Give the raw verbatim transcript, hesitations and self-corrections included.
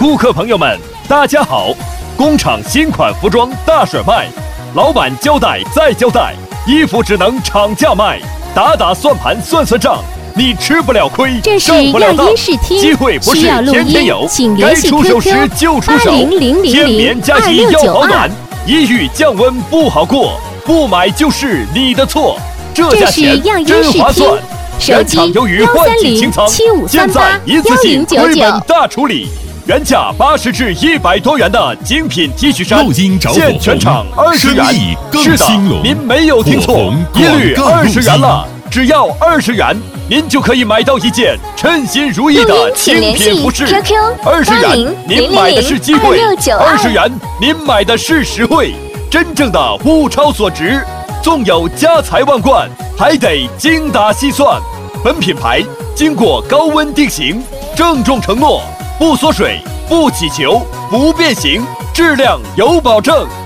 顾客朋友们，大家好！工厂新款服装大甩卖，老板交代再交代，衣服只能厂价卖，打打算盘算算账，你吃不了亏， 这是上不了当。 要音视听， 机会不是需要录天天有音，请， 该联系出手 Q 时 Q 就出八手。 零零零天零二棉加急六九二要好暖。，一遇降温不好过，不买就是你的错。这这是价钱样音真视听划算。， 手原机厂由于幺换三零季清仓， 七五现在三八一次幺性回零九九。 本大处理。原价八十至一百多元的精品 T 恤衫， 肉筋找火现全场二十元生意。更是的兴隆， 您没有听错火红， 一律广告二十入金元了，只要二十元，您就可以买到一件称心如意的录音请精联系品服饰。 Q Q 二十元八零， 您买的是机会； 零零零二六九二二十元，您买的是实惠。真正的物超所值，纵有家财万贯，还得精打细算。本品牌经过高温定型，郑重承诺不缩水、不起球、不变形，质量有保证。